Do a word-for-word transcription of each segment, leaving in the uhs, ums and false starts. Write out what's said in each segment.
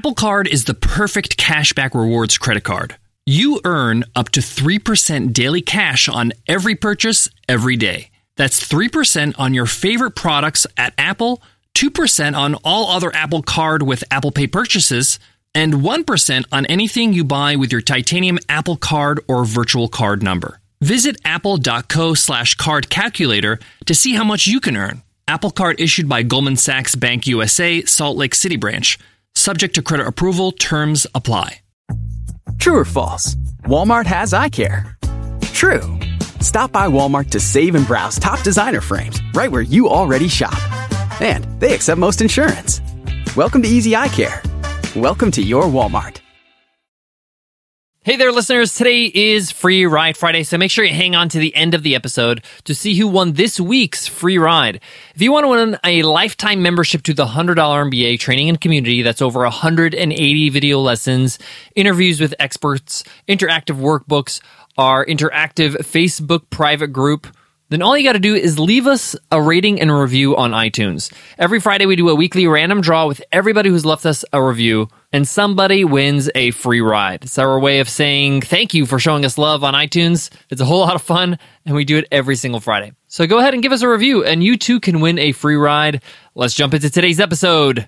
Apple Card is the perfect cashback rewards credit card. You earn up to three percent daily cash on every purchase every day. That's three percent on your favorite products at Apple, two percent on all other Apple Card with Apple Pay purchases, and one percent on anything you buy with your titanium Apple Card or virtual card number. Visit apple.co slash card calculator to see how much you can earn. Apple Card issued by Goldman Sachs Bank U S A, Salt Lake City branch. Subject to credit approval, terms apply. True or false? Walmart has eye care. True. Stop by Walmart to save and browse top designer frames right where you already shop. And they accept most insurance. Welcome to Easy Eye Care. Welcome to your Walmart. Hey there, listeners. Today is Free Ride Friday, so make sure you hang on to the end of the episode to see who won this week's free ride. If you want to win a lifetime membership to the one hundred dollars M B A training and community, that's over one hundred eighty video lessons, interviews with experts, interactive workbooks, our interactive Facebook private group, then all you got to do is leave us a rating and a review on iTunes. Every Friday, we do a weekly random draw with everybody who's left us a review, and somebody wins a free ride. It's our way of saying thank you for showing us love on iTunes. It's a whole lot of fun, and we do it every single Friday. So go ahead and give us a review, and you too can win a free ride. Let's jump into today's episode.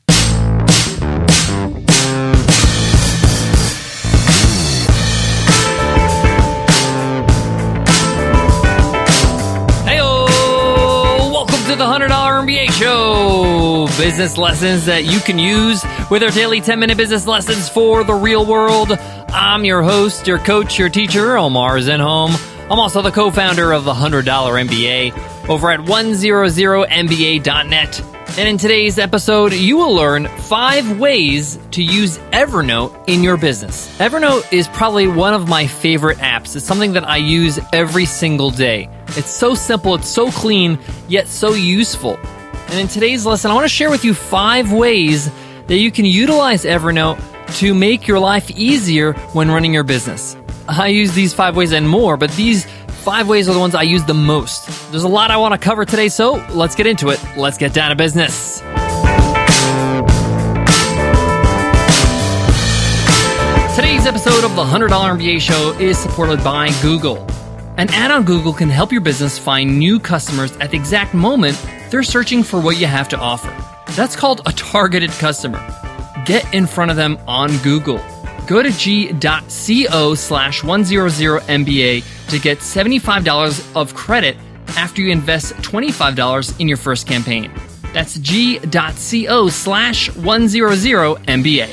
The one hundred dollars M B A Show. Business lessons that you can use with our daily ten-minute business lessons for the real world. I'm your host, your coach, your teacher, Omar Zenhom. I'm also the co-founder of the one hundred dollars M B A over at one hundred M B A dot net. And in today's episode, you will learn five ways to use Evernote in your business. Evernote is probably one of my favorite apps. It's something that I use every single day. It's so simple, it's so clean, yet so useful. And in today's lesson, I want to share with you five ways that you can utilize Evernote to make your life easier when running your business. I use these five ways and more, but these five ways are the ones I use the most. There's a lot I want to cover today, so let's get into it. Let's get down to business. Today's episode of the one hundred dollars M B A Show is supported by Google. An ad on Google can help your business find new customers at the exact moment they're searching for what you have to offer. That's called a targeted customer. Get in front of them on Google. Go to g.co slash 100MBA to get seventy-five dollars of credit after you invest twenty-five dollars in your first campaign. That's g.co slash 100MBA.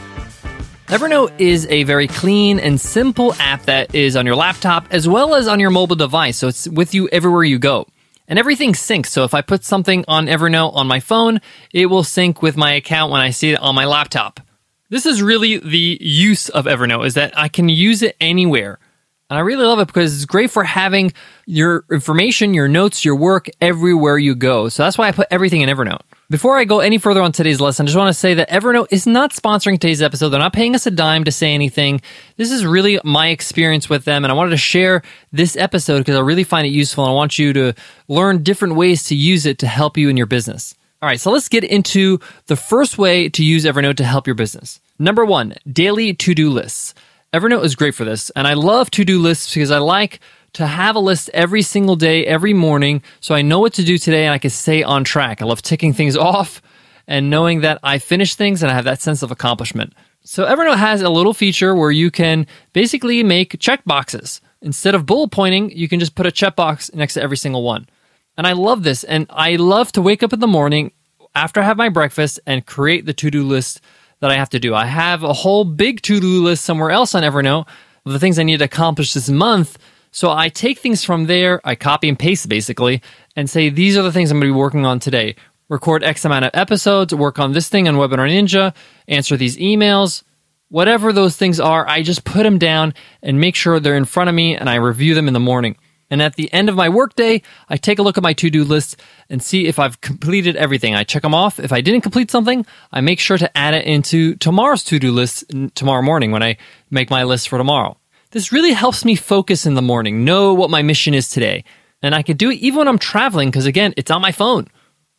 Evernote is a very clean and simple app that is on your laptop as well as on your mobile device, so it's with you everywhere you go. And everything syncs, so if I put something on Evernote on my phone, it will sync with my account when I see it on my laptop. This is really the use of Evernote, is that I can use it anywhere. And I really love it because it's great for having your information, your notes, your work everywhere you go. So that's why I put everything in Evernote. Before I go any further on today's lesson, I just want to say that Evernote is not sponsoring today's episode. They're not paying us a dime to say anything. This is really my experience with them, and I wanted to share this episode because I really find it useful, and I want you to learn different ways to use it to help you in your business. All right, so let's get into the first way to use Evernote to help your business. Number one, daily to-do lists. Evernote is great for this, and I love to-do lists because I like to have a list every single day, every morning, so I know what to do today and I can stay on track. I love ticking things off and knowing that I finished things and I have that sense of accomplishment. So Evernote has a little feature where you can basically make check boxes. Instead of bullet pointing, you can just put a checkbox next to every single one. And I love this, and I love to wake up in the morning after I have my breakfast and create the to-do list that I have to do. I have a whole big to-do list somewhere else on Evernote of the things I need to accomplish this month. So I take things from there, I copy and paste basically, and say, these are the things I'm going to be working on today. Record X amount of episodes, work on this thing on Webinar Ninja, answer these emails. Whatever those things are, I just put them down and make sure they're in front of me, and I review them in the morning. And at the end of my workday, I take a look at my to-do list and see if I've completed everything. I check them off. If I didn't complete something, I make sure to add it into tomorrow's to-do list tomorrow morning when I make my list for tomorrow. This really helps me focus in the morning, know what my mission is today. And I can do it even when I'm traveling because, again, it's on my phone.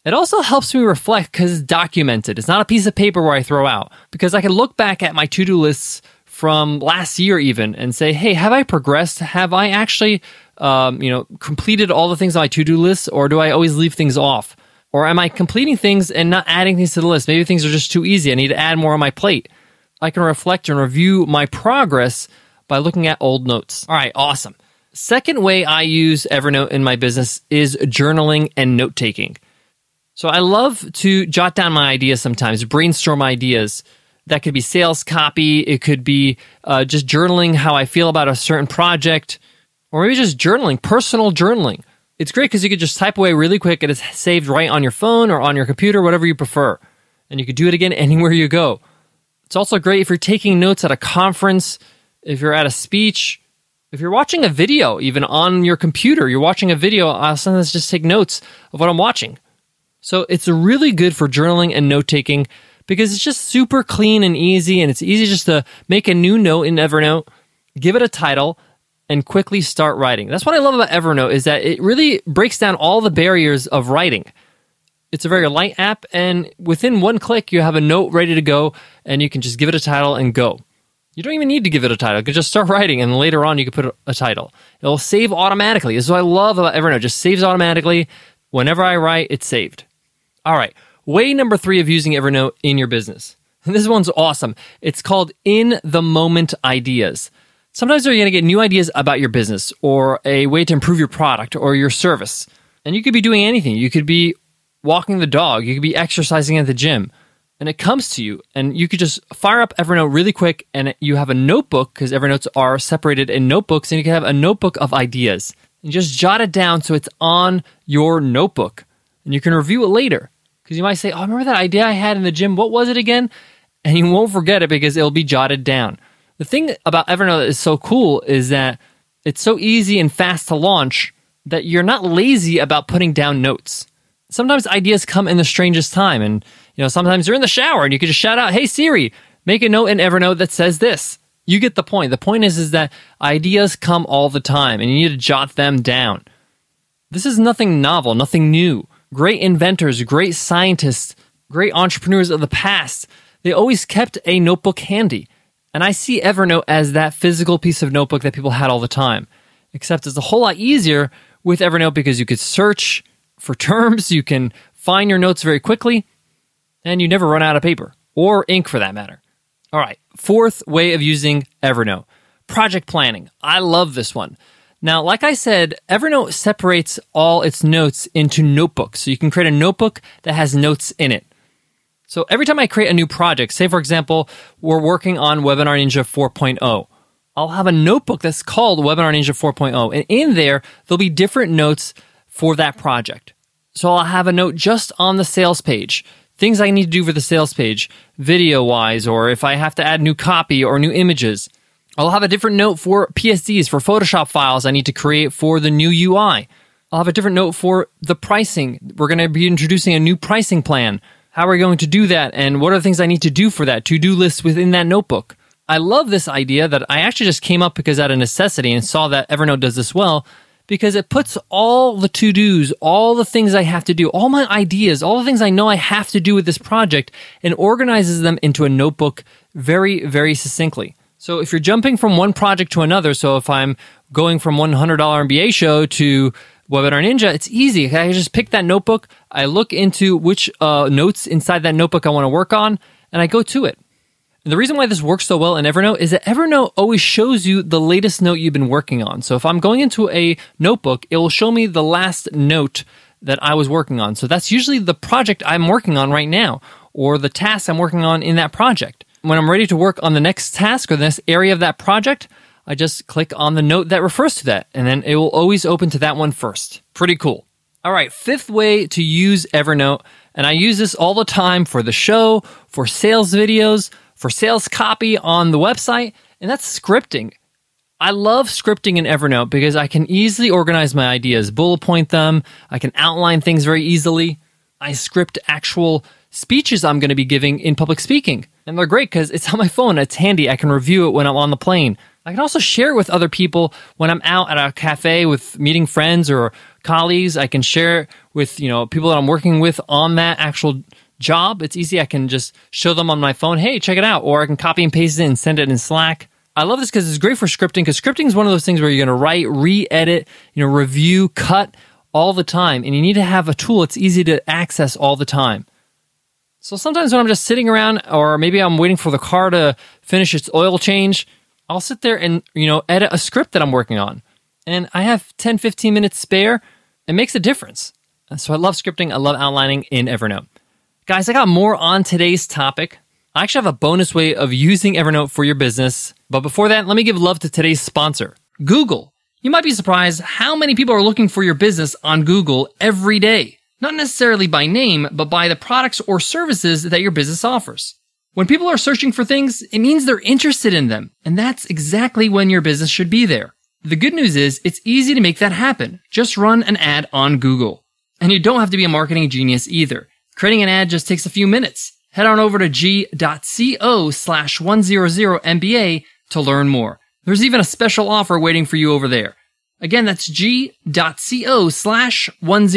It also helps me reflect because it's documented. It's not a piece of paper where I throw out, because I can look back at my to-do lists from last year even and say, hey, have I progressed? Have I actually um, you know, completed all the things on my to-do list, or do I always leave things off? Or am I completing things and not adding things to the list? Maybe things are just too easy. I need to add more on my plate. I can reflect and review my progress by looking at old notes. All right, awesome. Second way I use Evernote in my business is journaling and note-taking. So I love to jot down my ideas sometimes, brainstorm ideas. That could be sales copy. It could be uh, just journaling how I feel about a certain project, or maybe just journaling, personal journaling. It's great because you could just type away really quick and it's saved right on your phone or on your computer, whatever you prefer. And you could do it again anywhere you go. It's also great if you're taking notes at a conference, if you're at a speech, if you're watching a video, even on your computer, you're watching a video, I'll sometimes just take notes of what I'm watching. So it's really good for journaling and note-taking because it's just super clean and easy, and it's easy just to make a new note in Evernote, give it a title, and quickly start writing. That's what I love about Evernote, is that it really breaks down all the barriers of writing. It's a very light app, and within one click, you have a note ready to go, and you can just give it a title and go. You don't even need to give it a title. You can just start writing, and later on, you can put a title. It'll save automatically. This is what I love about Evernote. It just saves automatically. Whenever I write, it's saved. All right, way number three of using Evernote in your business. And this one's awesome. It's called in-the-moment ideas. Sometimes you're going to get new ideas about your business or a way to improve your product or your service. And you could be doing anything. You could be walking the dog. You could be exercising at the gym. And it comes to you, and you could just fire up Evernote really quick, and you have a notebook, because Evernotes are separated in notebooks, and you can have a notebook of ideas. And just jot it down so it's on your notebook. And you can review it later, because you might say, oh, remember that idea I had in the gym? What was it again? And you won't forget it because it'll be jotted down. The thing about Evernote that is so cool is that it's so easy and fast to launch that you're not lazy about putting down notes. Sometimes ideas come in the strangest time, and you know, sometimes you're in the shower and you can just shout out, hey Siri, make a note in Evernote that says this. You get the point. The point is, is that ideas come all the time, and you need to jot them down. This is nothing novel, nothing new. Great inventors, great scientists, great entrepreneurs of the past, they always kept a notebook handy. And I see Evernote as that physical piece of notebook that people had all the time. Except it's a whole lot easier with Evernote because you could search for terms, you can find your notes very quickly, and you never run out of paper, or ink for that matter. All right, fourth way of using Evernote, project planning. I love this one. Now, like I said, Evernote separates all its notes into notebooks. So you can create a notebook that has notes in it. So every time I create a new project, say for example, we're working on Webinar Ninja four point oh, I'll have a notebook that's called Webinar Ninja four point oh, and in there, there'll be different notes for that project. So I'll have a note just on the sales page, things I need to do for the sales page, video-wise, or if I have to add new copy or new images. I'll have a different note for P S Ds, for Photoshop files I need to create for the new U I. I'll have a different note for the pricing. We're going to be introducing a new pricing plan. How are we going to do that? And what are the things I need to do for that? To-do lists within that notebook. I love this idea that I actually just came up because out of necessity and saw that Evernote does this well, because it puts all the to-dos, all the things I have to do, all my ideas, all the things I know I have to do with this project, and organizes them into a notebook very, very succinctly. So if you're jumping from one project to another, so if I'm going from one hundred dollar M B A show to Webinar Ninja, it's easy. I can just pick that notebook, I look into which uh, notes inside that notebook I want to work on, and I go to it. And the reason why this works so well in Evernote is that Evernote always shows you the latest note you've been working on. So if I'm going into a notebook, it will show me the last note that I was working on. So that's usually the project I'm working on right now, or the task I'm working on in that project. When I'm ready to work on the next task or the next area of that project, I just click on the note that refers to that, and then it will always open to that one first. Pretty cool. All right, fifth way to use Evernote, and I use this all the time for the show, for sales videos, for sales copy on the website, and that's scripting. I love scripting in Evernote because I can easily organize my ideas, bullet point them, I can outline things very easily. I script actual speeches I'm going to be giving in public speaking, and they're great because it's on my phone, it's handy, I can review it when I'm on the plane. I can also share it with other people when I'm out at a cafe with meeting friends or colleagues. I can share it with, you know, people that I'm working with on that actual job. It's easy. I can just show them on my phone, hey, check it out. Or I can copy and paste it and send it in Slack. I love this because it's great for scripting, because scripting is one of those things where you're going to write, re-edit, you know, review, cut all the time. And you need to have a tool it's easy to access all the time. So sometimes when I'm just sitting around, or maybe I'm waiting for the car to finish its oil change, I'll sit there and, you know, edit a script that I'm working on. And I have ten, fifteen minutes spare. It makes a difference. So I love scripting. I love outlining in Evernote. Guys, I got more on today's topic. I actually have a bonus way of using Evernote for your business. But before that, let me give love to today's sponsor, Google. You might be surprised how many people are looking for your business on Google every day. Not necessarily by name, but by the products or services that your business offers. When people are searching for things, it means they're interested in them. And that's exactly when your business should be there. The good news is it's easy to make that happen. Just run an ad on Google. And you don't have to be a marketing genius either. Creating an ad just takes a few minutes. Head on over to g.co slash 100MBA to learn more. There's even a special offer waiting for you over there. Again, that's g.co slash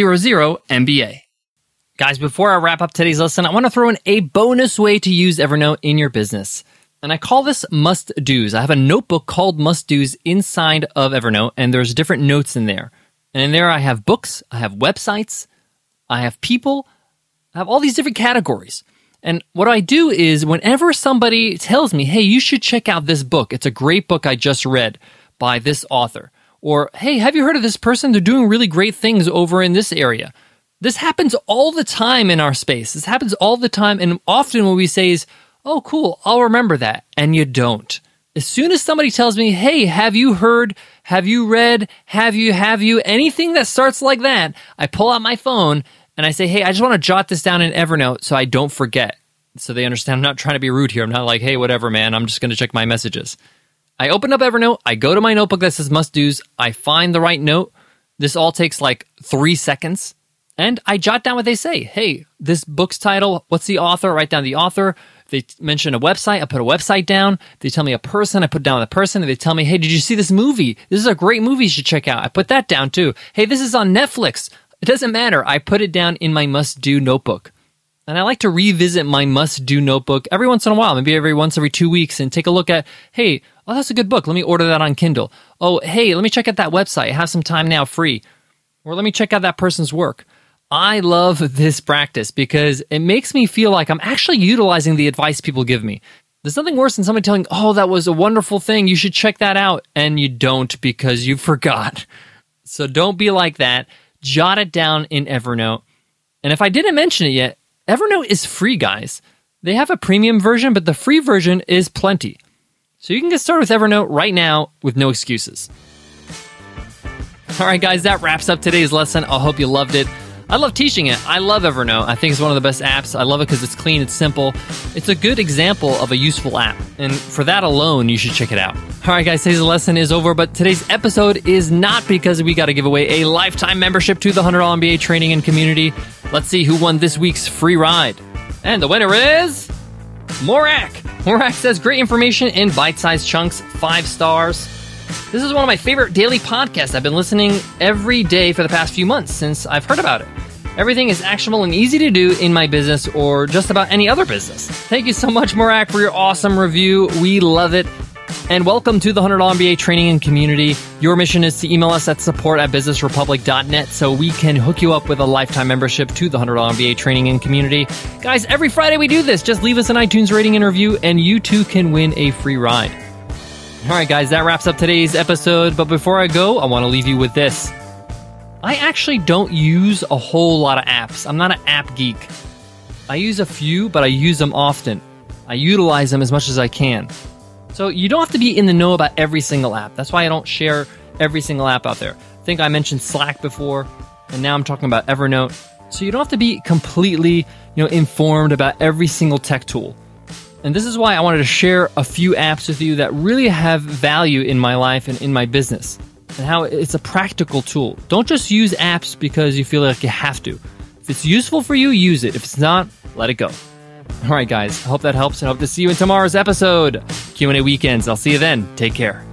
100MBA. Guys, before I wrap up today's lesson, I want to throw in a bonus way to use Evernote in your business. And I call this must-dos. I have a notebook called must-dos inside of Evernote, and there's different notes in there. And in there I have books, I have websites, I have people, I have all these different categories. And what I do is whenever somebody tells me, hey, you should check out this book. It's a great book I just read by this author. Or, hey, have you heard of this person? They're doing really great things over in this area. This happens all the time in our space. This happens all the time. And often what we say is, oh, cool, I'll remember that. And you don't. As soon as somebody tells me, hey, have you heard, have you read, have you, have you, anything that starts like that, I pull out my phone and I say, hey, I just want to jot this down in Evernote so I don't forget. So they understand I'm not trying to be rude here. I'm not like, hey, whatever, man, I'm just going to check my messages. I open up Evernote, I go to my notebook that says must-dos, I find the right note. This all takes like three seconds. And I jot down what they say. Hey, this book's title, what's the author? I write down the author. They mention a website, I put a website down. They tell me a person, I put down the person. And they tell me, hey, did you see this movie? This is a great movie you should check out. I put that down too. Hey, this is on Netflix. It doesn't matter. I put it down in my must-do notebook. And I like to revisit my must-do notebook every once in a while, maybe every once every two weeks, and take a look at, hey, oh, that's a good book. Let me order that on Kindle. Oh, hey, let me check out that website. I have some time now free. Or let me check out that person's work. I love this practice because it makes me feel like I'm actually utilizing the advice people give me. There's nothing worse than somebody telling, oh, that was a wonderful thing. You should check that out. And you don't because you forgot. So don't be like that. Jot it down in Evernote. And if I didn't mention it yet, Evernote is free, guys. They have a premium version, but the free version is plenty. So you can get started with Evernote right now with no excuses. All right, guys, that wraps up today's lesson. I hope you loved it. I love teaching it. I love Evernote. I think it's one of the best apps. I love it because it's clean, it's simple. It's a good example of a useful app. And for that alone, you should check it out. All right, guys, today's lesson is over, but today's episode is not because we got to give away a lifetime membership to the one hundred dollar M B A training and community. Let's see who won this week's free ride. And the winner is Morak. Morak says, great information in bite-sized chunks, five stars. This is one of my favorite daily podcasts. I've been listening every day for the past few months since I've heard about it. Everything is actionable and easy to do in my business or just about any other business. Thank you so much, Morak, for your awesome review. We love it. And welcome to the one hundred dollar M B A training and community. Your mission is to email us at support at business republic dot net so we can hook you up with a lifetime membership to the one hundred dollar M B A training and community. Guys, every Friday we do this. Just leave us an iTunes rating and review, and you too can win a free ride. All right, guys, that wraps up today's episode. But before I go, I want to leave you with this. I actually don't use a whole lot of apps. I'm not an app geek. I use a few, but I use them often. I utilize them as much as I can. So you don't have to be in the know about every single app. That's why I don't share every single app out there. I think I mentioned Slack before, and now I'm talking about Evernote. So you don't have to be completely, you know, informed about every single tech tool. And this is why I wanted to share a few apps with you that really have value in my life and in my business, and how it's a practical tool. Don't just use apps because you feel like you have to. If it's useful for you, use it. If it's not, let it go. All right, guys, I hope that helps, and I hope to see you in tomorrow's episode. Q and A Weekends. I'll see you then. Take care.